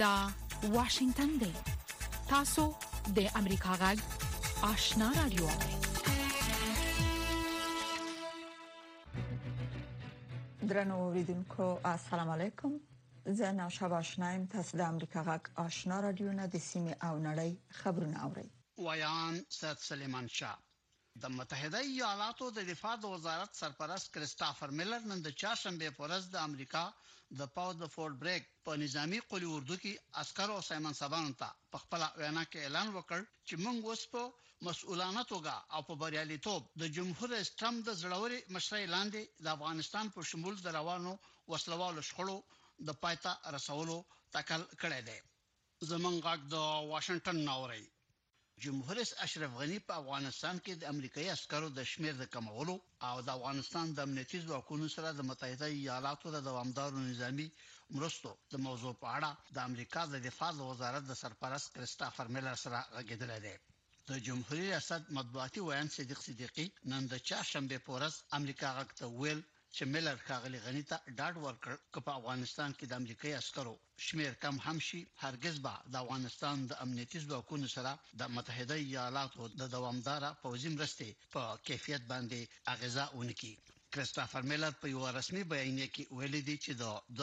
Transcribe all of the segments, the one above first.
دا واشنگتن دی. تاسو د امریکا غږ آشنا رادیو. درنو اوریدونکو السلام علیکم. زه نوشا آشنایم. تاسو د امریکا غږ آشنا رادیو نه د سیمه او نړۍ خبرونه اورئ. ویان سید سلیمان شاه. د متحده ایالاتو د دفاع د وزارت سرپرست کریسټافر میلر نن د چهارشنبه په ورځ د امریکا د پاو د فورټ بریک په نظامی قوی اردو کې عسكر او سایمن سبان ته په خپل وینا کې اعلان وکړ چې موږ اوس په مسؤلانه توګه او په بریالیتوب د جمهور رئیس ټرمپ د زړوري مشرۍ لاندې د افغانستان په شمول د روانو وسلوالو شخړو د پایته رسولو تکل کړی دی. زمونږ غږ د واشنگټن ناوړي. جمهور رئیس اشرف غنی په افغانستان کې د امریکایي عسکرو د شمیر د کمولو او د افغانستان د امنیتي ځواکونو سره د متحده ایالاتو د دوامدارو نظامی مرستو د موضوع په اړه د امریکا د دفاع وزارت د سرپرست کریسټافر میلر سره غږیدل دی. د جمهوریت ریاست مطبوعاتي ویان صدیقی نن د چهارشنبه په ورځ امریکا غږ ته ویل چې میلر ښاغلي غنی ته ډاډ ورکړ چې په افغانستان کې د امریکایي عسکرو شمیر کم هم شي هرگز به د افغانستان د امنیتي ځواکونو سره د متحده ایالاتو د دوامداره پوځي مرستې په کیفیت باندې اغیزه ونکړي. کریسټافر میلر په یو رسمي بیان کې ویلي دی چې د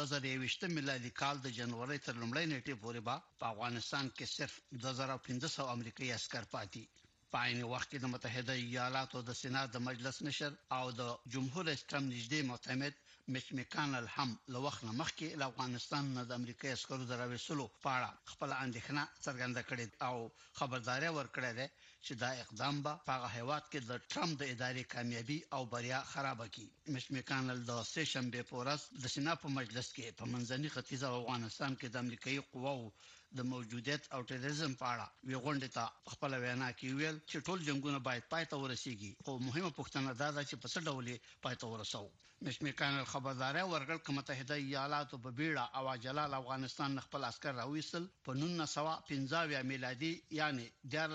2020 میلادي کال د جنوري تر لومړۍ نیټې پورې په افغانستان کې صرف 2500 امریکایي عسکر پاتې. په عین وخت کې د متحده ایالاتو د سېنات د مجلس نشر او د جمهور رئیس ټرمپ نږدې معتمد میچ میکانل هم له وخت مخکې له افغانستان نه د امریکایي عسکرو دراوېسلو په اړه خپل اندېښنه څرګنده کړې او خبرداري ورکړې ده چې دا اقدام به په هیواد کې د ټرمپ د ادارې کامیابی او بریا خراب کړي. میچ میکانل د سه شنبه په ورځ د سېنات په مجلس کې په منځني ختیځ افغانستان کې د امریکایي قواو د موجودیت او ټیرریزم په اړه ویغونډه ته خپل وینا کې ویل چې ټول جنگونه باید پای ته ورسیږي او مهمه پوښتنه دا ده چې په څه ډول پای ته ورسو. میچ میکانل خبرداري ورکړ چې متحده ایالاتو په بیړه او عجله افغانستان خپل عسكر راوېسل په 1950 میلادي یعنی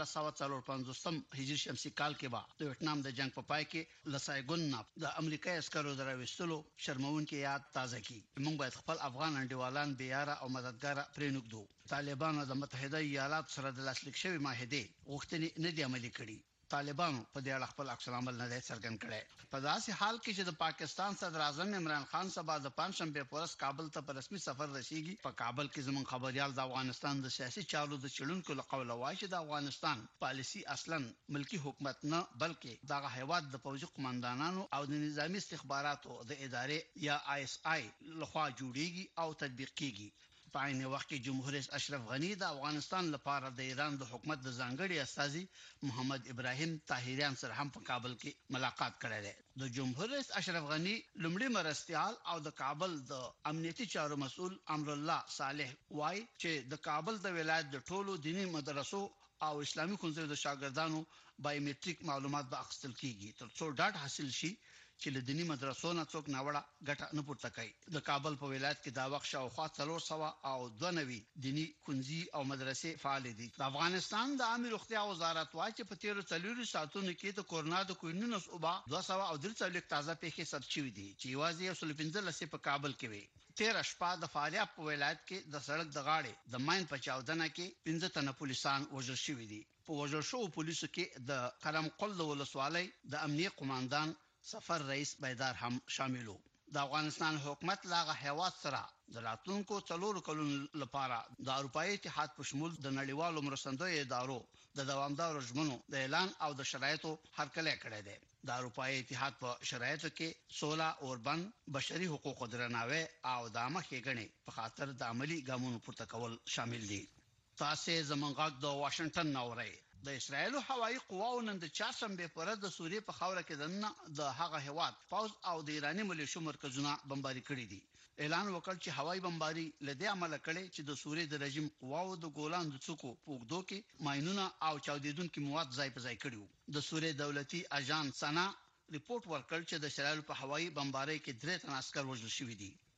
1450 هجری شمسي کال کې با د ویتنام د جنگ په پای کې لسایګون د امریکایي عسکرو دراوېستلو شرمونکي یاد تازه کی. موږ باید خپل افغان انډیوالان بیاره او مددګار پرېنګدو. طالبانو د متحده ایالاتو سره د لاسلیک شوی معاهده غوښتنې نه دی عملي کړي. طالبانو په دې اړه خپل عکس العمل نه دی څرګند کړی. په داسې حال کې چې د پاکستان صدر اعظم عمران خان سبا د پنځشنبه په ورځ کابل ته په رسمي سفر رسیدي. په کابل کې زموږ خبريال د افغانستان د سیاسي چارو د چلونکو له قوله وايي چې د افغانستان پالیسی اصلا ملکی حکومت نه بلکې دغه هیواد د پوځي قومندانانو او د نظامی استخباراتو د ادارې یا ISI لخوا جوړیږي او تطبیق کیږي. په عین وخت کې جمهور رئیس اشرف غنی د افغانستان لپاره د ایران د حکومت د ځانګړي استازي محمد ابراهیم طاهریان سره هم په کابل کې ملاقات کړی دی. د جمهور رئیس اشرف غنی لومړي مرستيال او د کابل د امنیتي چارو مسؤل امر الله صالح وای چې د کابل د ولایت د ټولو دینی مدرسو او اسلامي ښوونځیو د شاګردانو بایومټریک معلومات به اخیستل کیږي ترڅو ډاټ حاصل شي چې له دینی مدرسو نه څوک ناوړه ګټه نه پورته کوي. د کابل په ولایت کې دا وخت شاوخوا 300 او 92 دینی ښوونځي او مدرسې فعال دي. د افغانستان د عامه روغتیا وزارت وايي چې په 13 ساعتونو کې د کورونا د کوینونس اوبا 243 تازه پیښې ثبت شوې دي چې یوازې 115 په کابل کې وي. 13 شپه د فاریاب په ولایت کې د سړک د غاړې د ماین په چاودنه کې 15 تنه پولیسان وژل شوي دي. په وژل شوو پولیسو کې د قلم قل د ولسوالۍ د امنیه قوماندان سفر رئیس بیدار هم شاملو. د افغانستان حکومت لاغه هیواد سره د راتلونکو 4 کلونو لپاره د اروپאי اتحاد په شمول د نړیوالو مرستندوی ادارو د دوامدارو ژمنو د اعلان او د شرایطو هرکلی کړی دی. د اروپאי اتحاد په شرایطو کې سوله اوربن بشري حقوقو درناوی او د عامه ښېګڼې په خاطر د عملی ګامونو پورته کول شامل دي. تاسو زمونږ غږ د واشنگټن ناوړي. د اسرایل هوایي قواو نن د چهارشنبه په ورځ د سوریې په خاوره کې د هغه هواد پاوز او د ایرانی ملیشو مرکزونه بمباري کړي دي. اعلان وکړ چې هوایي بمباري لدې عمل کړي چې د سوریې د رژیم قواو د ګولان د څوکو پوګدو کې ماينونه او چاودیدونکو مواد ځای په ځای کړي. د سوریې دولتي اژانس سنا ریپورت ورکړ چې د اسرایل په هوایي بمبارۍ کې 3 تن عسكر وژل شوي دي.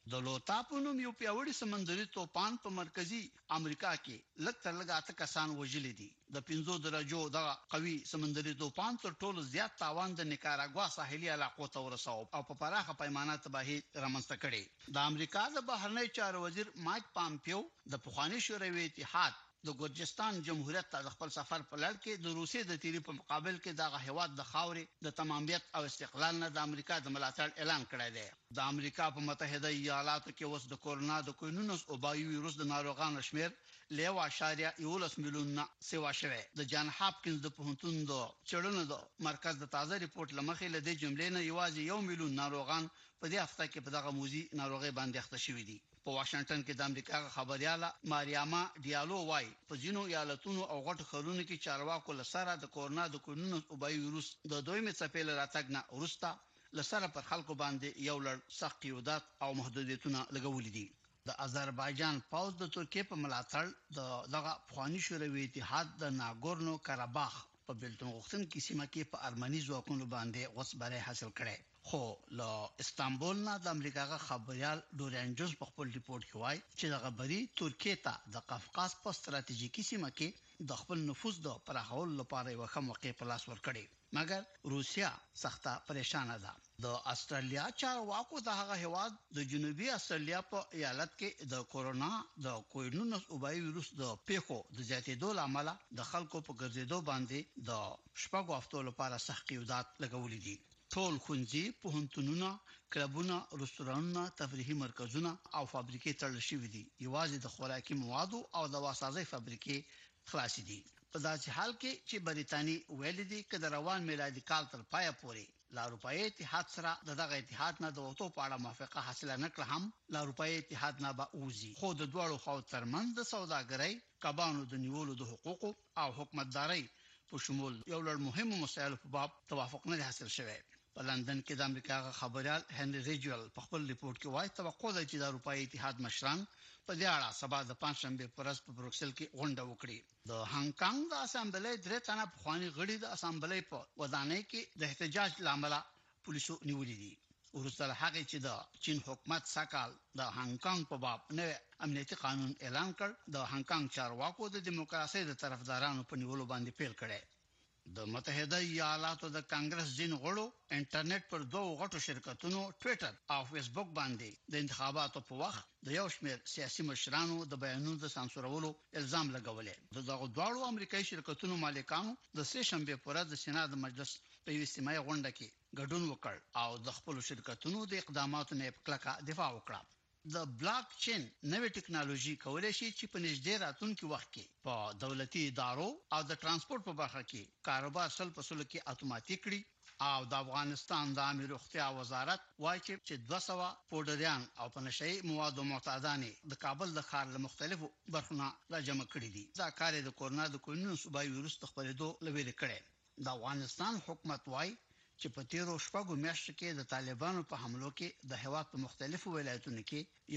د لوتا په نوم یو پیاوړي سمندري توپان په مرکزی امریکا کې لږ تر لږه 8 کسان وژل دي د 5 درجو د قوي سمندري توپان تر ټولو زیات تاوان د نیکاراګوا ساحلي علاقو ته ورساو او په پراخه پیمانه تباہي رامنځته کړي د امریکا د بهرنی چارو وزیر مایک پامپیو د پخوانی شوروي اتحاد د ګورجستان جمهوریت ته د خپل سفر په لړ کې د روسیې د تیری په مقابل کې دغه هواد د خاورې د تمامیت او استقلال نه د امریکا د ملاتړ اعلان کړی دی د امریکا په متحده ایالاتو کې اوس د کورونا د کوینونس او بایو ویروس د ناروغانو شمیر له 1.11 میلیون سیوا شوه د جان هاپکینز د پوهنتون د چړنو د مرکز د تازه ریپورت لمخې له دې جملې نه یوازې 1 میلیون ناروغان په دې هفته کې په دغه موزي ناروغي باندې اخته شوي دي په واشنگټن کې د امریکا خبرياله ماریاما ډیالو وايي په ځینو ایالتونو او غټو ښارونو کې چارواکو لسره د کورونا د کوینونو او بایو ویروس د دویمې څپې لپاره راتګ نه ورسته لسره پر خلکو باندې یو لړ سخت قیودات او محدودیتونه لګولې دي د آذربایجان پاوز د ترکیه په ملاتړ دغه افغاني شوروي اتحاد د ناګورنو کاراباخ په بلتون غوښتونکو سیمه کې په ارمني ځواکونو باندې غوڅبري حاصل کړي خو له استانبول نه د امریکا خبريال ډورین جوز په خپل ریپورت کې وایي چې د خبري ترکیه ته د قفقاز په ستراتیژیکي سیمه کې د خپل نفوذ د پراخولو لپاره یو ښه موقع په لاس ورکړي مګر روسیا سخته پریشانه ده د استرالیا چارواکو د هغه هواد د جنوبي استرالیا په ایالت کې د کورونا د کوینونس او بایو ویروس د پیښو د زیاتېدو لامل د خلکو په ګرځېدو باندې د شپږو هفتو لپاره سخت قیودات لګولې دي ټول خونځي پوهنتونونه کلبونه رستورانونه تفریحي مرکزونه او فابریکې تړل شوې دي یوازې د خوراکي موادو او دوا-سازي فابریکې خلاص دي په داسې حال کې چې بریتانی ویل دي چې د روان میلادي کال تر پایه پورې لا اروپאי اتحاد سره دغه اتحاد نه د وټو پاړه موافقه حاصله نکړه هم لا اروپאי اتحاد نه به اوزي خو د دوړو خو ترمنځ د سوداګرۍ کبانو د نیولو د حقوقو او حکومتداري په شمول یو لړ مهمو مسایلو په باب توافق نه حاصل شوی په لندن کې د امریکا خبريال هنري ریجول په خپل ریپورت کې وایي توقع ده چې د اروپאי اتحاد مشران په دې اړه سبا د پنځشنبه پر ورځ په بروکسل کې غونډه وکړي د هانګ کانګ د اسامبلې درې تنه پخوانی غړي د اسامبلې په ودانۍ کې د احتجاج لامل پولیسو نیولې دي ورسره هغه چې د چین حکومت ساکال د هانګ کانګ په باب نوې امنیتي قانون اعلان کړ د هانګ کانګ چارواکو د دیموکراسي د طرفدارانو په نیولو باندې پیل کړي د متحده ایالاتو د کانګرس ځین غړو انټرنیټ پر دوه غټو شرکتونو ټوئیټر او فیسبوک باندې د انتخاباتو په وخت د یو شمېر سیاسي مشرانو د بیانونو د سانسورولو الزام لګولې دغه دواړو امریکایي شرکتونو مالکانو د سه شنبه پر ورځ د سېنات مجلس په یو استماعي غونډه کې ګډون وکړ او د خپل شرکتونو د اقداماتو نه په کلکه دفاع وکړه د بلاک چین نوې ټکنالوژي کولای شي چې په نږدې راتلونکي وخت کې په دولتي ادارو او د ترانسپورت په برخه کې کاروبار سل په سل کې اتوماتیک کړي او د افغانستان د امیر روغتیا وزارت وايي چې 200 پودریان او په نشئی موادو معتادانه د کابل د ښار له مختلفو برخو را جمع کړي دي دا کار د کورونا د کوینونس بایو ویروس خپرېدو لوي کړي د افغانستان حکومت وايي چې په تیرو شپږو میاشتو کې د طالبانو په حملو کې د هیواد په مختلفو ولایتونو کې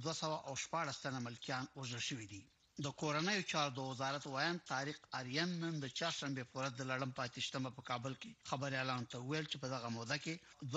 1214 تنه ملکیان وژل شوي دي د کورنۍ چارو د وزارت وایي طارق آریان نن د چهارشنبه په ورځ د لړم پاتشتمه په کابل کې خبري اعلان ته ویل چې په دغه موده کې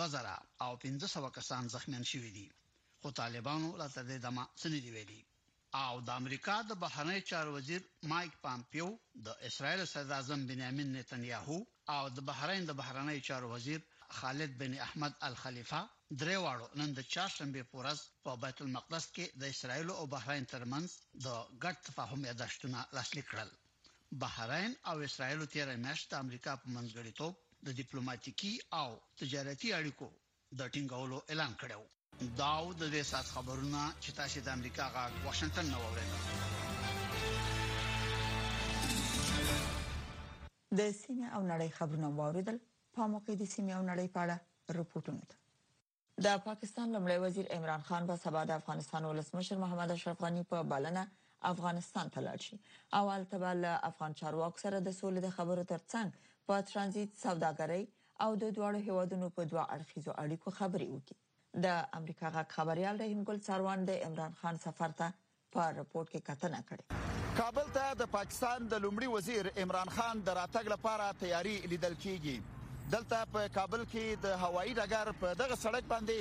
2500 کسان زخمیان شوي دي خو طالبانو لا تر دې دمه سندې ویلي او د امریکا د بهرنی چارو وزیر مایک پامپیو د اسرایل صدر اعظم بنیامین نتنیاهو او د بحرین د بهرنی چارو وزیر خالد بن احمد الخلیفه درې واړو نن د چهارشنبه په ورځ په بیت المقدس کې د اسرایل او بحرین ترمنځ د ګډ تفاهم یادښتونه لاسلیک کړل بحرین او اسرایل تیر میاشت د امریکا په منځګړیتوب د ډیپلوماټیکي او تجارتي اړیکو د ټینګولو اعلان کړو داو د دې سات خبرونه چې تاسو د امریکا غا واشنگټن نو اورئ د سیمه او نړۍ خبرونه واوریدل په موقع د سیمه او نړۍ په اړه رپورټونه د پاکستان لمړی وزیر عمران خان په سبا د افغانستان ولسمشر محمد اشرف غنی په بلنه افغانستان ته لاړ شي اول تبل افغان چارواکو سره د سولې د خبرو ترڅنګ په ترانزیت سوداګرۍ او د دوه هیوادونو په دوه اړخیزو اړیکو خبرې وکړي د امریکا غږ خبريال رحیم ګل څاروان د عمران خان سفر ته په رپورت کې کتنه کړې کابل ته د پاکستان د لومړي وزیر عمران خان د راتګ لپاره تیاری لیدل کیږي دلته په کابل کې د هوایي ډګر په دغه سړک باندې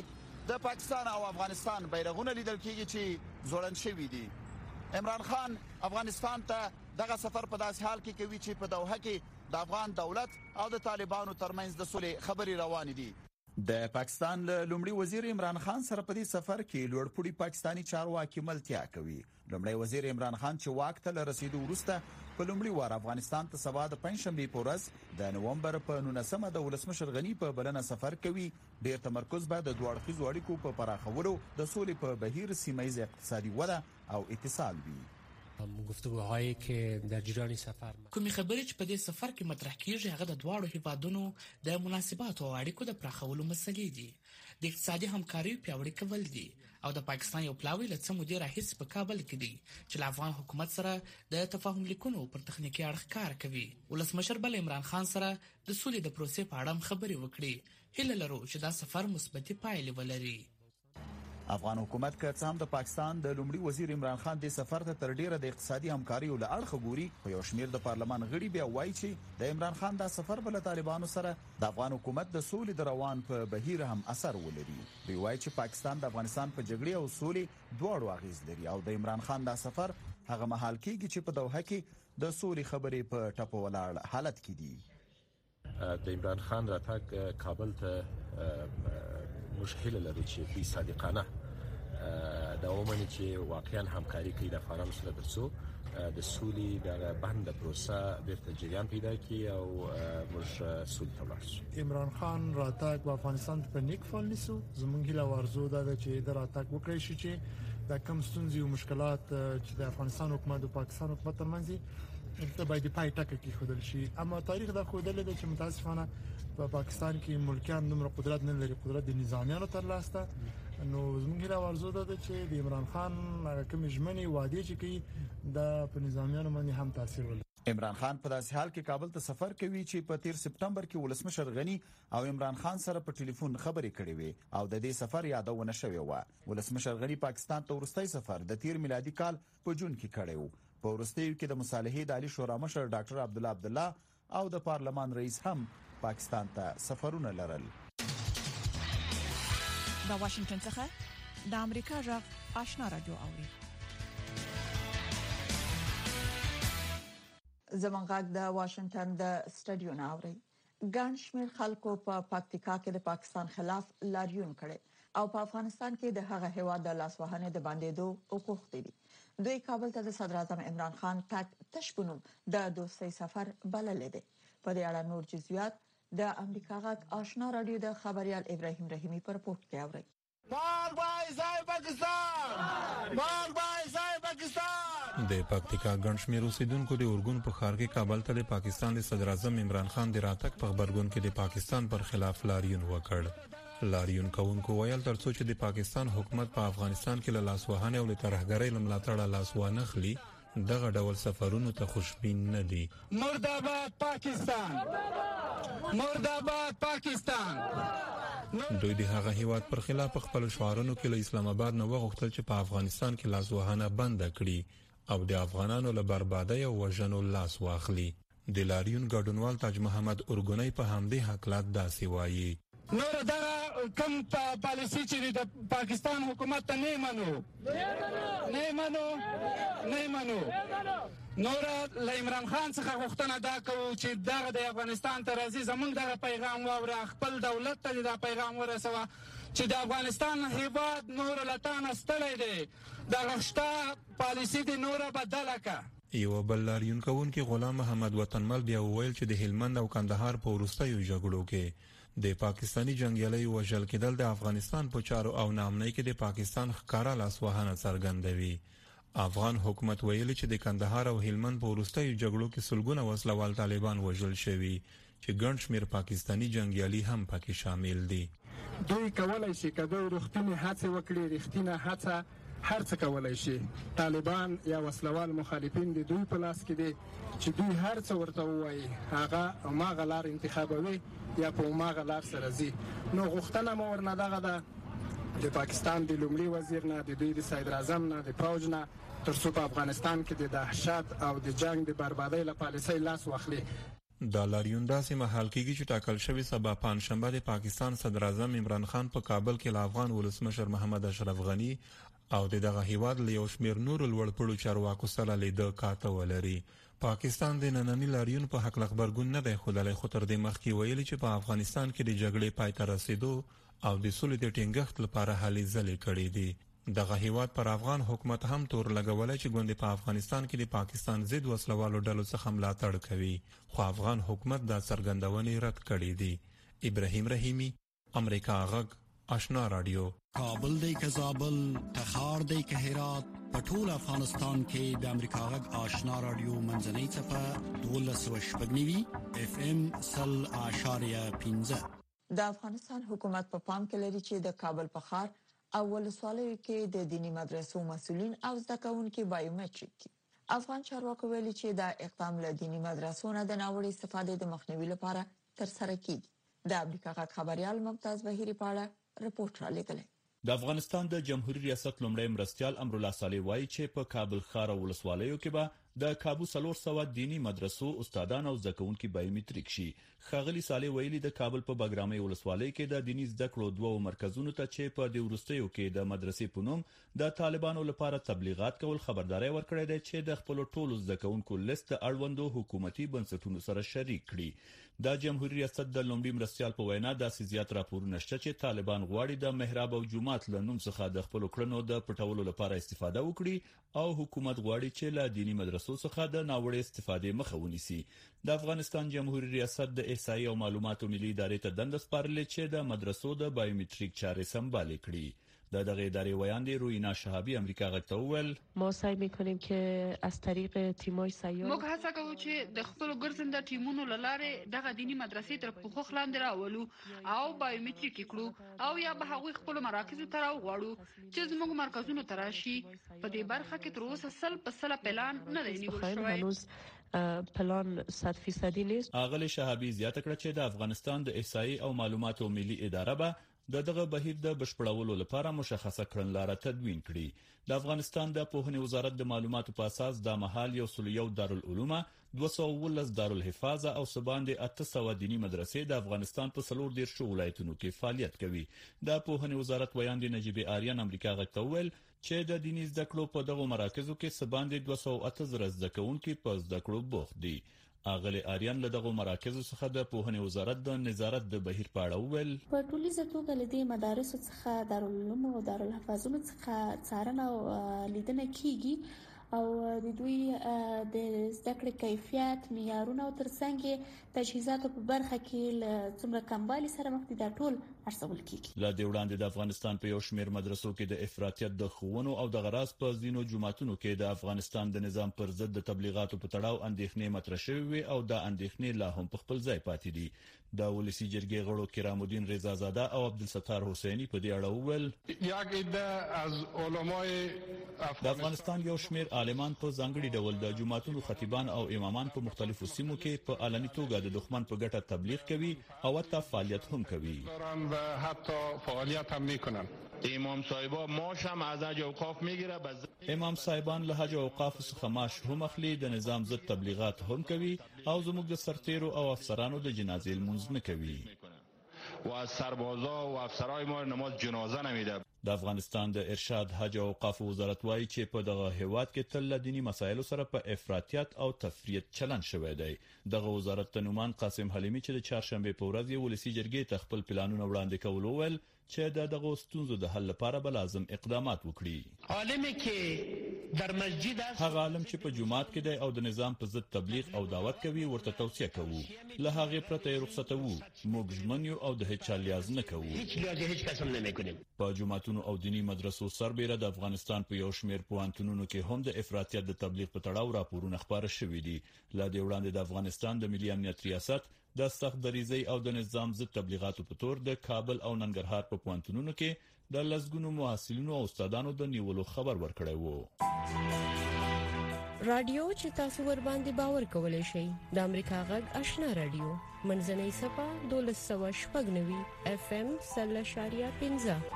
د پاکستان او افغانستان بیرغونه لیدل کیږي چې زوړند شوي دي. عمران خان افغانستان ته دغه سفر په داسې حال کې کوي چې په دوحه کې د افغان دولت او د طالبانو ترمنځ د صلح خبرې روانې دي. د پاکستان لومړي وزیر عمران خان سره په دې سفر کې لوړپوړي پاکستانی چارواکي ملتیا کوي. لومړي وزیر عمران خان چې واک ته رسیدو وروسته په لومړي وار افغانستان ته سبا د پنځشنبه په ورځ د نومبر په 19مه د ولسمشر غنی په بلنه سفر کوي. ډیر تمرکز به د دوه اړخیزو اړیکو په پراخولو د سولې په بهیر سیمه ییز اقتصادي وده او اتصال وي. گفتگوهایی که در جریان سفر کومې خبرې چې په دې سفر کې مطرح کیږي هغه د دواړو هیوادونو د مناسباتو او اړیکو د پراخولو مسلې دي. د اقتصادي همکارۍ پیاوړي کول دي او د پاکستان یو پلاوی له څه مودې راهیسې په کابل کې دي چې له افغان حکومت سره د تفاهم لیکونو پر تخنیکي اړخ کار کوي. ولسمشر بل عمران خان سره د سولې د پروسې په اړه خبرې وکړي. هیله لرو چې دا سفر مثبتې پایلې ولري. افغان حکومت که څه هم د پاکستان د لومړي وزیر عمران خان د سفر ته تر ډیره د اقتصادي همکارۍ له اړخه ګوري، خو یو شمیر د پارلمان غړي بیا وایي چې د عمران خان دا سفر بل طالبانو سره د افغان حکومت د سولې د روان په بهیر هم اثر ولري. دوی وایي چې پاکستان د افغانستان په جګړې او سولې دواړو اغیز لري او د عمران خان دا سفر هغه مهال کېږي چې په دوحه کې د سولې خبرې په ټپه ولاړ حالت کې دي. د عمران خان راتګ کابل ته مشهله لري چې بي صادقانه دا ومني چې واقعا همکاري کوي د افغانانو سره ترڅو د سولې د بند پروسه بیرته جریان پیدا کړي او موږ سولې ته ولاړ شو. عمران خان راتګ په افغانستان په نیک فال نیسو. زمونږ هیله ورزو ده چې د راتګ وکړي شي چې د کم ستونزې او مشکلات چې د افغانستان حکومت او پاکستان حکومت ترمنځ ته باید پای ټکه کې خودل شي. اما تاریخ دا خودل دی چې متاسفانه په پاکستان کې ملکیان دومره قدرت نه لري، قدرت د نظامیانو تر لاس ده. نو زموږ هیله ورزو ده چې د عمران خان کوم ژمنې وعده چې کوي د په نظامیانو باندې هم تاثیر ولري. عمران خان په داسې حال کې کابل ته سفر کوي چې په 13 سپټمبر کې ولسمشر غنی او عمران خان سره په ټلیفون خبرې کړې وي او د دې سفر یادونه شوې و. ولسمشر غنی پاکستان ته ورستۍ سفر د 13 میلادي کال په جون کې کړی و. په ورستیو کې د مصالحې د عالی شورا مشر ډاکټر عبدالله عبدالله او د پارلمان رئیس هم پاکستان ته سفرونه لرل. د واشنگټن څخه د امریکا غږ آشنا رادیو اوري. زمونږ غږ د واشنگټن د سټډیو نه اوري. ګڼ شمېر خلکو په پکتیکا کې د پاکستان خلاف لاریون کړي او په افغانستان کې د هغه هیواد د لاسوهنې د باندېدو وکړي دي. دوی کابل ته د صدر اعظم عمران خان تک تشبونو د دوستۍ سفر بلل دي. په دې اړه نور جزئیات د امریکا غږ آشنا رادیو د خبريال ابراهيم رحيمي پر پورت کې اوري. مار بای ځای پاکستان، مار بای ځای پاکستان. د پکتیکا ګڼ شمېر اوسیدونکو د اورګون په ښار کې کابل ته د پاکستان د صدر اعظم عمران خان د راتګ په خبرګون کې د پاکستان پر خلاف لاریون وکړ. لاریون کوونکو ویل ترڅو چې د پاکستان حکومت په افغانستان کې له لاسوهنې او له ترهګرۍ له ملاتړه لاس وانه خلي دغه ډول سفرونو ته خوشبین نه دي. مرداباد پاکستان، مرداباد پاکستان. دوی د هغه هیواد پر خلاف خپل شعارونو کې له اسلام آباد نه وغوښتل چې په افغانستان کې لاسوهنه بند کړي او د افغانانو له بربادۍ او وژنو لاس واخلي. د لاریون ګډونوال تاج محمد اورګونی په همدې حقلات داسې وایي. نور دا کوم پالیسی چې د پاکستان حکومت ته نه منو نور له عمران خان څخه غوښتنه دا کوو چې دغه د افغانستان ته راځي زمونږ دغه پیغام واوره، خپل دولت ته دا پیغام ورسوه چې د افغانستان هیواد نور لتان ستړی دی، دغه شته پالیسی دی نور بدله که. یو بل لاریون کوونکی غلام محمد وطنمل بیا وویل چې د هلمند او کندهار په وروستیو جګړو کې د پاکستانی جنگیالي وژل کېدل د افغانستان په چارو او نامنۍ کې د پاکستان ښکارا لاسوهنه څرګندوي. افغان حکومت ویلي چې د کندهار او هلمند په وروستیو جګړو کې سلګونه وسلوال طالبان وژل شوي چې ګڼ شمېر پاکستانی جنگیالي هم پکې شامل دي. دوی کولای شي که دوی رښتینې هڅې وکړي، رښتینه هڅه هر څه کولای شي. طالبان یا وسلوال مخالفین دي دوی په لاس کې دي چې دوی هر څه ورته ووایي هغه هماغه لار انتخابوي یا په هماغه لار سره ځي. نو غوښتنه مو ورنه دغه ده د پاکستان د لومړي وزیر نه، د دوی د صدر اعظم نه، د فوج نه، ترڅو په افغانستان کې د دهشت او د جنگ د بربادۍ له پالیسۍ لاس واخلي. د لاریون داسې مهال کېږي چې ټاکل شوی سبا پنځشنبه د پاکستان صدر اعظم عمران خان په کابل کې له افغان ولسمشر محمد اشرف غنی او دغه هیواد له یو شمېر نورو لوړپوړو چارواکو سره لیدو کاته ولري. پاکستان د نننی لاریون په حق خبرګون نه دی ښودلی، خو تر دې مخکې ویلي چې په افغانستان کې د جګړې پای ته رسیدو او د سولې د ټینګښت لپاره هلې ځلې کړې دي. دغه هیواد پر افغان حکومت هم تور لګولی چې ګوندې په افغانستان کې د پاکستان ضد وسلوالو ډلو څخه ملاتړ کوي، خو افغان حکومت دا څرګندونې رد کړې دي. ابراهیم رحیمی، امریکا غږ، آشنا رادیو. کابل دی که زابل، تخار دی که هرات، په ټول افغانستان کې د امریکا غږ آشنا رادیو منځنۍ څپه 1290 FM 0.15. د افغانستان حکومت په پام کې لري چې د کابل په ښار او ولسوالیو کې د دینی مدرسو مسؤلین او زده کوونکي بایومټریک کړي. افغان چارواکو ویلي چې دا اقدام له دینی مدرسو نه د ناوړه استفادې د مخنیوي لپاره ترسره کیږي. د امریکا غږ خبريال ممتاز بهيري پاړه رپورټ را لګلې. د افغانستان د جمهوریت ریاست لومړی مرستیال امرالله صالح وایي چې په کابل ښار او ولسوالیو کې به د کابو 300 دینی مدرسو استادان او زده کوونکي بایومټریک شي. ښاغلي صالح ویلي د کابل په باګرامي ولسوالۍ کې د دینی زده کړو دوه مرکزونو ته چې په د ورستیو کې د مدرسې په نوم د طالبانو لپاره تبلیغات کول خبرداري ورکړې ده چې د خپل ټولو زده کوونکو لیست اړوندو حکومتي بنسټونو سره شریک کړي. د جمهوریت ریاست د لومړي مرستیال په وینا داسې زیات راپورونه شته چې طالبان غواړي د محراب او جومات له نوم څخه د خپل کړنو د پټولو لپاره استفاده وکړي او حکومت غواړي چې له دینی مدرسو څخه د ناوړه استفادې مخه ونیسي. د افغانستان جمهوریت ریاست د احصایې او معلوماتو ملي ادارې ته دنده سپارلې چې د مدرسو د بایومټریک چارې سمبال کړي. دغه ادارې ویاندې روینا شهابی امریکا غږ ته وویل ما سعی میکنیم که از طریق تیمای سیار موږ هڅه کوو چې د خپل ګرځنده ټیمونو لاره دغه دینی مدرسې تر پوښښ لاندې راولو او بایومټریک کړو او یا به هغوی خپل مراکز ته راوغواړو چې زموږ مرکزونو ته راشي. په دې برخه کې تر اوسه 100% پلان نه دی نیول شوی. پلان 100% نیست. اغلی شهابی زیاته کړه چې د افغانستان د احصایې او معلوماتو ملي اداره به دغه بهیر د بشپړولو لپاره مشخصه کړنلاره تدوین کړي. د افغانستان د پوهنې وزارت د معلوماتو په اساس د محل 101 دارالعلوم 219 دارالحفاظ او سباند 800 دینی مدرسې د افغانستان په 14 ولایتونو کې فعالیت کوي. د پوهنې وزارت ویاندې نجیب آریان امریکا غږ ته وویل چې د دینی زده کړو په دغه مراکزو کې سباند 208 زده کوونکي په زده کړو بوخت دي. اغلی آریان له دغه مراکزو څخه د پوهنې وزارت د نظارت د بهیر په اړه وویل په ټولیزه توګه له دې مدارسو څخه دارالعلوم او دارالحفاظونو څخه څارنه او لیدنه کیږي او د دوی د زده کړې کیفیت، معیارونه او ترڅنګ تجهیزات په برخه کې له څومره کموالي سره مخ دي دا ټول ارزول کیږي. له دې وړاندې د افغانستان په یو شمېر مدرسو کې د افراطیت د ښوونو او د غراس په ځینو جماعتونو کې د افغانستان د نظام پر ضد د تبلیغاتو په تړاو اندېښنې مطرح شوې او د اندېښنې لا هم په خپل ځای پاتې دي. د ولسی جرګې غړو کرام الدین رضا زاده او عبدالستار حسینی په دې اړه وویل د افغانستان یو شمېر عالمان په ځانګړي ډول د جماعتونو خطیبان او امامان په مختلفو سیمو کې په علني توګه د دښمن په ګټه تبلیغ کوي او حتی فعالیت هم کوي. امام صاحبا ماش هم از حج اوقاف میگیره. امام صاحبان له حج اوقاف څخه معاش هم اخلي، د نظام ضد تبلیغات هم کوي او زموږ د سرتیرو او افسرانو د جنازې لمونځ نه کوي و از سربازا و افسرای ما نماز جنازه نمیده. د افغانستان د ارشاد حج او اوقاف وزارت وایي چې په دغه هیواد کې تل دینی مسایلو سره په افراطیت او تفریط چلن شوی دی. دغه وزارت تنومان قاسم حلیمی چې د چهارشنبه په ورځ ولسی جرګې ته خپل پلانونه وړاندې کول وویل چې دغه ستونزو د حل لپاره به لازم اقدامات وکړي. عالمي کې در مسجد هغه عالم چې په جماعت کې دی او د نظام په ضد تبلیغ او دعوت کوي ورته توصیه کوو. له هغه پرته رخصتوو. موږ ژمن یو او د هیڅ لیاز نه کوو. هیڅ قسم نه میکنیم. په جماعتونو او دینی مدرسو سربېره د افغانستان په یو شمېر پوهنتونونو کې هم د افراطیت د تبلیغ په تړاو راپورونه خبره شوې دي. له دې وړاندې د افغانستان د ملي امنیت ریاست د سخت دریزۍ او د نظام ضد تبلیغاتو په تور د کابل او ننګرهار په پوهنتونونو کې د لسګونو محصلینو او استادانو د نیولو خبر ورکړی وو. رادیو چې تاسو ور باندې باور کولای شئ د امریکا غږ آشنا رادیو منځنۍ صفه 1290 FM 0.15.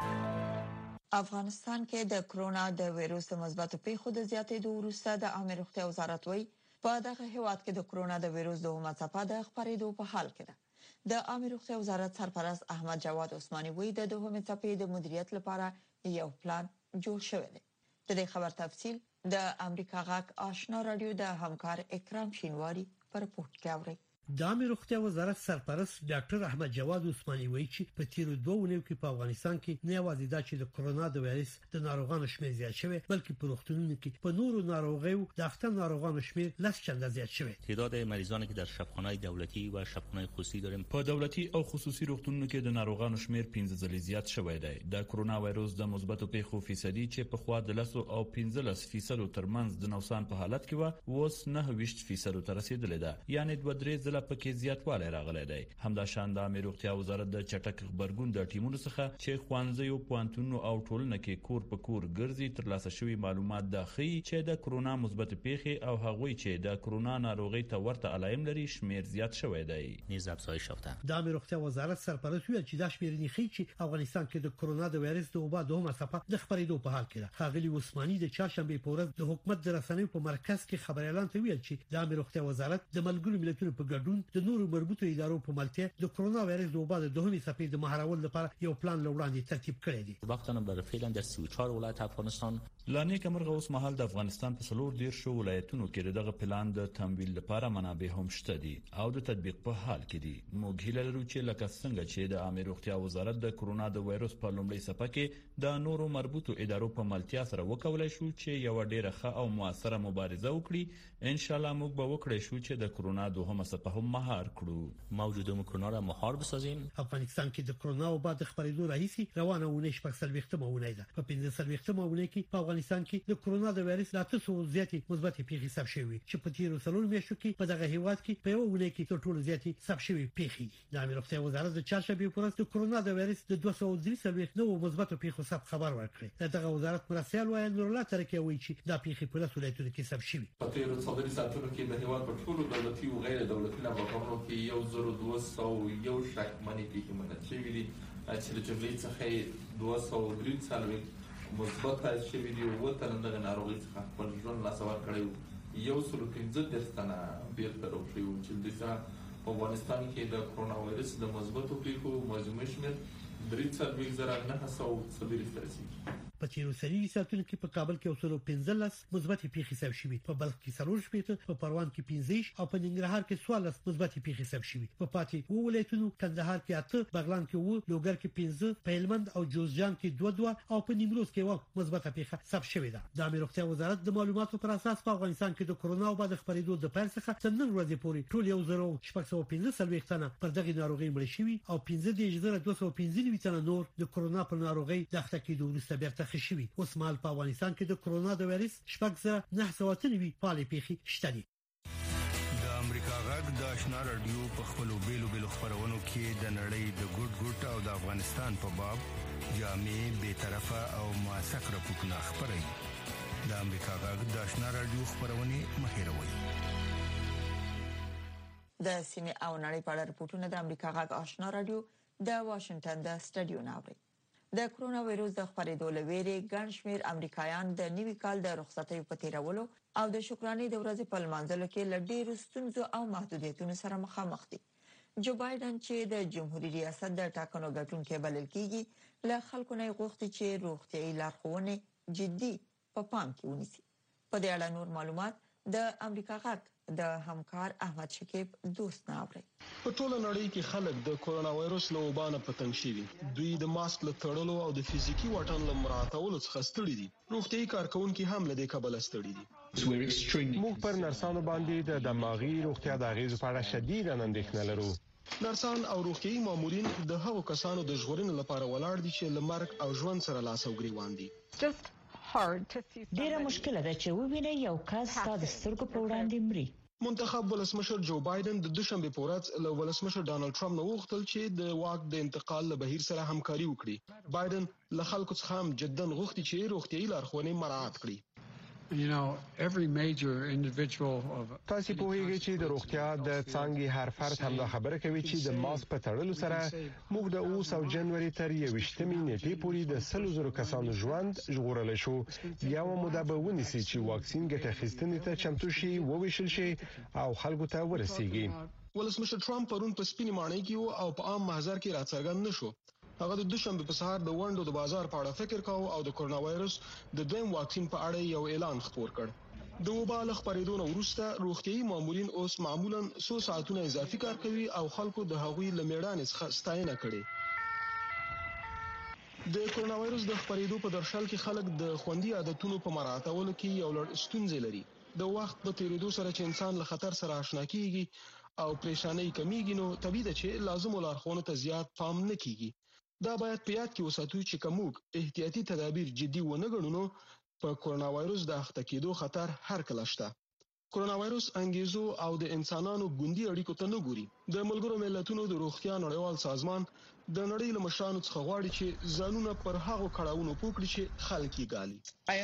افغانستان کې د کرونا د وایروس مثبت پیښو د زیاتېدو وروسته د عامه روغتیا وزارت وایي په دغه هیواد کې د کرونا د وایروس د دوهمه څپه د خپرېدو په حال کې ده. د عامه روغتیا وزارت سرپرست احمد جواد عثماني وایي د دوهمه څپې د مدیریت لپاره یو پلان جوړ شوی دی. د دې خبر تفصیل د امریکا غاک آشنا رادیو د همکار اکرام شینواری پر رپورت کې اوري. د عامه روغتیا وزارت سرپرست ډاکټر احمد جواد عثماني وایي چې په تیرو 2 ونیو کې په افغانستان کې نه یوازې دا چې د کرونا د وایرس د ناروغانو شمېر زیات شوی بلکې په روغتونونو کې په نورو ناروغیو د اختر ناروغانو شمېر لږ چنده زیات شوی. تعداد مریضانی که در شفاخانه‌های دولتی و شفاخانه‌های خصوصی داریم په دولتي او خصوصي روغتونونو کې د ناروغانو شمېر 15 ځلې زیات شوی دی. د کرونا وایروس د مثبتو پیښو فیصدي چې په خوا د 10 او 15% ترمنځ د نوسان په حالت کې و اوس 9% ته رسیدلې ده، یعنی 2-3 ځله پکې زیات راغلی دی. همدا شان د عامه روغتیا وزارت د چټک خبرګون د ټیمونو څخه چې خوانځيو پوانتونو او ټولنه کې کور په کور ګرځي ترلاسه شوی معلومات د خي چې د کرونا مثبت پیښې او هغوی چې د کرونا ناروغي ته ورته علائم لري شمیر زیات شوی دی. نیز افزایش یافته. د عامه روغتیا وزارت سرپرست ویل چې دا شمیر نه خي چې افغانستان کې د کرونا د وایرس د وبا دوهمه څپه د خبرېدو په حال کې ده. خاغلی عثماني د چهارشنبه په ورځ د حکومت د رسنیو په مرکز کې خبر اعلان ته ویل چې د عامه روغتیا وزارت د ملګرو ملتونو په ګډون د نورو مربوطو ادارو په ملتیا د کرونا وایرس د وبا د دوهمې څپې د مهارول لپاره یو پلان لوړاندې ترتیب کړی دی. وقتاً بر فعلا در 34 ولایت افغانستان لانه کمرغه اوس مهال د افغانستان په 14 ولایتونو کې دغه پلان د تمویل لپاره منابع هم شته دي او د تطبیق په حال کې دي. موږ هیله لرو چې لکه څنګه چې د عامه روغتیا وزارت د کرونا د وایروس په لومړۍ څپه کې د نورو مربوطو ادارو په ملتیا سره وکولای شو چې یو ډیره ښه او موثره مبارزه وکړي. ان شاء الله موږ به وکړی شو چې د کرونا دوهمه څپه هم مهار کړو. موجوده کرونا را مهار بسازیم. افغانستان کې د کرونا وبا د خبرېدو راهیسي روانه ونه شپږ ونه ده. په 15 ونه کې په افغانستان کې د کرونا د وایرس لا تاسو زیاتې مثبت پیښې ثبت شوې چې په تیرو 3 میاشتو کې په دغه هیواد کې په یو ونه کې تر ټولو زیاتې ثبت شوې پیښې. د عامه روغتیا وزارت د چهارشنبه په ورځ د کرونا د وایرس د 239 مثبت پیښو ثبت خبر ورکړ. دغه وزارت مرسیال وایي نور الله ترکیه وایي چې دا پیښې په لاسو ولایتونو کې ثبت شوې. په تیرو 4 ساعتونو کې د هیواد په ټولو دولتي او غیر دولتي لابراتوارونو کې 1201 شکمنې پیښې منل شوې دي چې د جملې څخه 243 مثبت حالت شوی دی او وته دغه ناروغي څخه خپل ژوند لاس ور کړی. یو سل 15 تنه بیرته راوښیو چې د په افغانستان کې د کرونا وایرس د مثبتو پیښو مجموعي شمېر 3.940 رسیدي. په تیرو 3 ساعتونو کې په کابل کې 15 مثبت پیښې ثبت شوې، په بلخ کې 4 په پروان کې 15 او په ننګرهار کې 14 مثبت پیښې ثبت شوې. په پاتې ولایتونو کندهار کې 8، بغلان کې 9، لوګر کې 15، په هلمند او جوزجان کې 2 او په نیمروز کې 1 مثبت پیښه ثبت شوې ده. د عامه روغتیا وزارت د معلوماتو پر اساس په افغانستان کې د کرونا وبا د خبرېدو د پیل څخه تر نن ورځې پورې ټول 1615 تنه پر دغه ناروغي مړ شوي او 15215 تنه نور د کرونا په ناروغي د اخته کېدو وروسته بیرته شوي. اوس مهال په افغانستان کې د کرونا د وایرس 993 فعالې پیښې شته دي. د امریکا غږ د آشنا رادیو په خپلو بیلو خبرونو کې د نړۍ د ګډ او د افغانستان په باب جامع بے طرفه او موثق راپورټونه خبري. د امریکا غږ د آشنا رادیو خبرونه مهیروي. د سیمه او نړۍ په اړه راپورټونه د امریکا غږ آشنا رادیو د واشنگټن د سټډیو ناوړي. د کرونا وایروس د خبرېدو لویری ګڼ شمېر امریکایان د نوي کال د رخصتیو په تیرولو او د شکرانې د ورځې په لمانځلو کې له ډېرو ستونزو او محدودیتونو سره مخامخ دي. جو بایدن چې د جمهوریت ریاست د ټاکنو ګټونکي بلل کیږي له خلکو نه غوښتي چې روغتيایي لارښوونې جدي په پام کې ونیسي. په دې اړه نور معلومات د امریکا غږ د همکار احمد شکیب دوست ناوړي. په ټوله نړۍ کې خلک د کرونا وایروس له وبا نه پتنګ شوي. دوی د ماسک له تړلو او د فزیکی واټن له مراعاتولو څخه ستړي دي. روغتيایي کارکونکي هم له دې کبله ستړي دي. موږ پر نرسانو باندې د دماغي روغتیا د اغیزو په اړه شدیده اندېښنه لرو. نرسان او روغتيایي مامورین د هغو کسانو د ژغورنې لپاره ولاړ دي چې له مرګ او ژوند سره لاس او ګریوان دي. ډیره مشکله ده چې وویني یو کس ستاسو سترګو په وړاندې مري. منتخب ولسمشر جو بایدن د دوشنبه په ورځ له ولسمشر ډانلډ ټرمپ نو وغوښتل چې د واک د انتقال له بهیر سره همکاري وکړي. بایدن له خلکو څخه هم جدن غوښتي چې روغتيایي لارښوونې مراعات کړي. تاسو پوهیږئ چې د روغتیا د څانګې هر فرد هم دا خبره کوي چې د ماسک په تړلو سره موږ د 2 جنوري تر 21 نیټې پورې د 100,000 کسانو ژوند ژغورل شو. یو موده به ونیسي چې واکسین ګټه اخیستنې ته چمتو شي، وویشل شي او خلکو ته ورسیږي. ولسمشر ټرمپ پرون په سپینې ماڼۍ کې او په عام محضر کې راڅرګند نشو. هغه د دوشنبه په سهار د ونډو د بازار په اړه فکر کاوه او د کورونا وایرس د دویم واکسین په اړه یو اعلان خپور کړ. د وبا له خپرېدو وروسته روغتيایي مامورین اوس معمولا 100 ساعتونه اضافي کار کوي او خلکو د هغوی لمړانې څخه ستاینه کړي. د کورونا وایرس د خپرېدو په درشل کې خلک د خوندي عادتونو په مراعاتولو کې یو لړ ستونزې لري. د وخت په تیریدو سره چې انسان له خطر سره آشنا کیږي او پریشانۍ کمیږي، نو طبیعي ده چې لازم لارښوونو ته زیات پام نه کیږي. دا باید په یاد کې وساتو چې کوم احتیاطي تدابیر جدي ونه ګڼو، په کورونا وایرس د اخته کېدو خطر هر کله شته. کورونا وایرس انګیزو او د انسانانو ګوندي اړیکو ته نه ګوري. د ملګرو ملتونو د روغتیا نړیوال سازمان د نړۍ له مشرانو څخه غواړي چې ځانونه پر هغو کړهونو پوکړي چې خلک یې ګالي.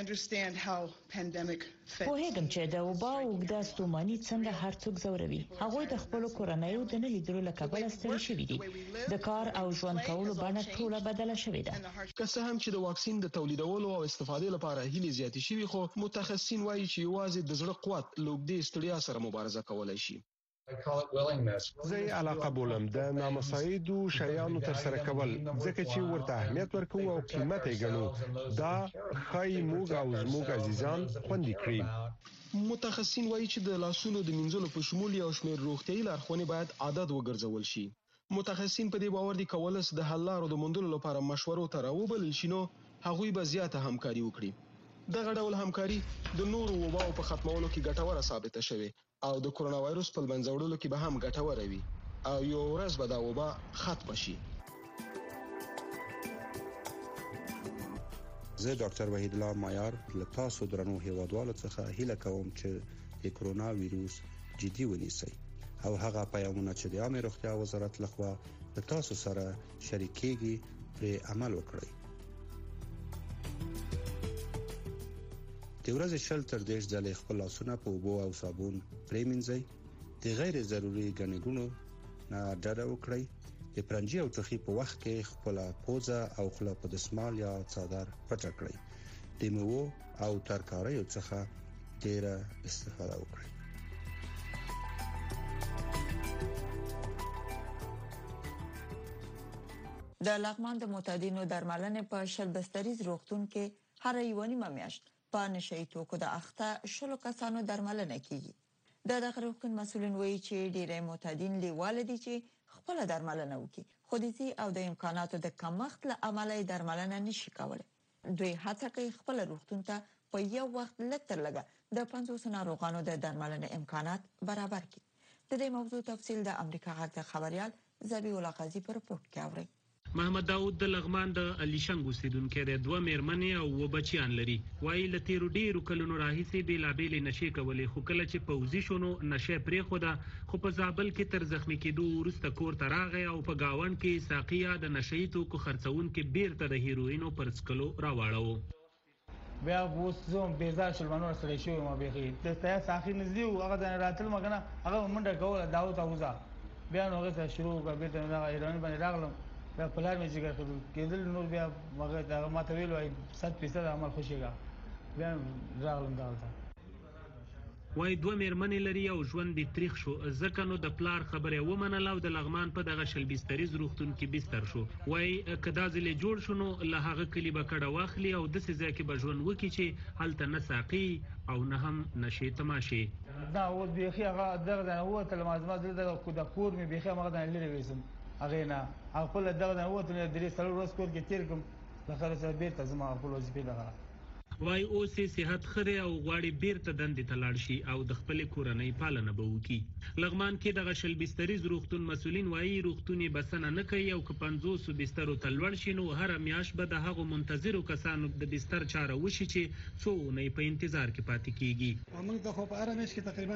پوهیږم چې د وبا اوږده ستوماني څنګه هر څوک زوروي. هغوی د خپل کورنیو د نه لیدلو له کبله ستړي شوي دي. د کار او ژوند کولو بڼه ټوله بدله شوې ده. که څه هم چې د واکسین د تولیدولو او استفادې لپاره هیلې زیاتې شوي، خو متخصصین وایي چې یوازې د زړه قوت له اوږدې ستړیا سره مبارزه کولای شي. زه علاقه بولم د نامساعدو شیانو تر سره کول، ځکه چې ورته اهمیت ورکوو او قیمت یې ګڼو. دا ښایي موږ او زموږ عزیزان خوندي کړي. متخصصین وایي چې د لاسونو د مینځلو په شمول یو شمېر روغتیایي لارښوونې باید عادت وګرځول شي. متخصصین په دې باور دي چې ولس د حل لارو د موندلو لپاره مشورو ته راوبلل شي، نو هغوی به زیاته همکاري وکړي. دغه ډول همکاري د نورو وباو په ختمولو کې ګټوره ثابته شوه او د کورونا وایرس په منځ وړلو کې به هم ګټوره وي او یو ورځ به دا وبا ختم شي. زه ډاکټر وحید الله معیار له تاسو درنو هیوادوالو څخه هیله کوم چې د کورونا وایرس جدي ونیسئ او هغه پیغامونه چې د عامه روغتیا وزارت لخوا د تاسو سره شریکېږي پر عمل وکړئ. د ورځې 20 تر 30 ځله خپل لاسونه په اوبو او صابون پرېمنځئ. د غیر ضروري ګڼګونو نه ډډه وکړئ. د پرنجي او ټوخي په وخت کې خپل پوزه او خوله په دسمال یا څادر پټ کړئ. د میوو او ترکاریو څخه ډیره استفاده وکړئ. د لغمان د معتادینو درملنې په شلبستریز روغتون کې هر یو نیمه میاشت په نشئی توکو د اخته 10 کسانو درملنه کیږي. د دغه روغتون مسؤلین وایي چې ډیری معتادین لیواله دي چې خپل درملنه وکړي، خو د دې او د امکاناتو د کمښت له امله درملنه نشي کولای. دوی هڅه کوي خپل روغتون ته په یو وخت لتر لګه د 500 ناروغانو د درملنې امکانات برابر کړي. د دې موضوع تفصیل د امریکا غږ خبريال زبیح الله قاضي په رپورت کې اوري. محمد داود د لغمان د الیشنګ اوسیدونکو د 2 میرمنې او 2 بچیان لري. وایي له تیرو ډیرو کلونو راهیسې بیلابېلې نشې کولې، خو کله چې پوځي شونو نشې پرېښوده، خو په زابل کې تر زخمی کېدو وروسته کور ته راغی او په گاوند کې ساقیا د نشئی توکو خرڅونکو بیرته د هیروینو پر څکلو راواړو. بیا اوس زوم بیزار شلمانو سره شوی ما بيخي د تیا ساخي نزدې هغه د راتل مګنه هغه منډه کوله داوود اوزا بیا نو هغه شروع کړ بیرته هغه ایران باندې راغلم. دا پلار مې ذکر کېدل نور بیا مګر دا ماته ویل وای 100% عمل خوشيګا بیا راغلم دا وای 2 میرمنې لري او ژوند دې تاریخ شو، ځکه نو د پلار خبره ومنل او د لغمان په دغه شلبستریز روغتون کې بستر شو. وای کدا ځلې جوړ شونو له هغه کلی به کډه واخلي او د سزا کې به ژوند وکړي چې هلته نه ساقي او نه هم نشي تماشي. دا و بيخي هغه دغه هو تل مازما د کور مې بيخي هغه نه لري وېسم هغه نه خپل دغه هو ته درې سلو ورځ کور کې تیر کوم لخر سره بیرته زما خپل وظیفه ده. وای اوس صحت خره او غواړي بیرته دندې ته لاړ شي او د خپل کورنۍ پالنه به وکړي. لغمان کې د شلبستریز روغتون مسؤلین وایي روغتوني بسنه نه کوي او که 500 بسترو ته لوړ شي نو هر میاش به د هغو منتظرو کسانو د بستر چاره وشي چې څو نه په انتظار کې پاتې کیږي. موږ د خو په هر میاش کې تقریبا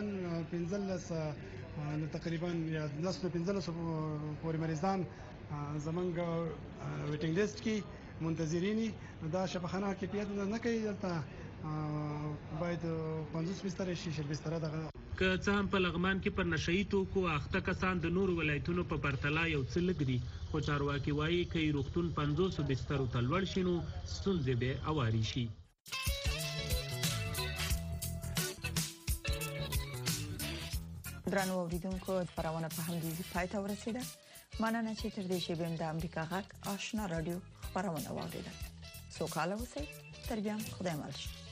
15 تقریبا یا 15 پورې مریضان زمونږ ویټینګ لیست کې منتظرینی دا شفاخانه کې پیاده نه کوي، دلته باید 50 بستر شي 60 بستر دغه که څه هم په لغمان کې پر نشئی توکو اخته کسان د نورو ولایتونو په پرتله یو څه لږ دي، خو چارواکي وایي که روغتون 500 بسترو ته لوړ شي نو ستونزې به اواري شي. درنو اوریدونکو خبرونه په همدې پای ته ورسیده. مننه چې تر دې شیبه د امریکا غږ آشنا رادیو خبرونه واوریده. سوکاله اوسئ. تر بیا خدای مل شي.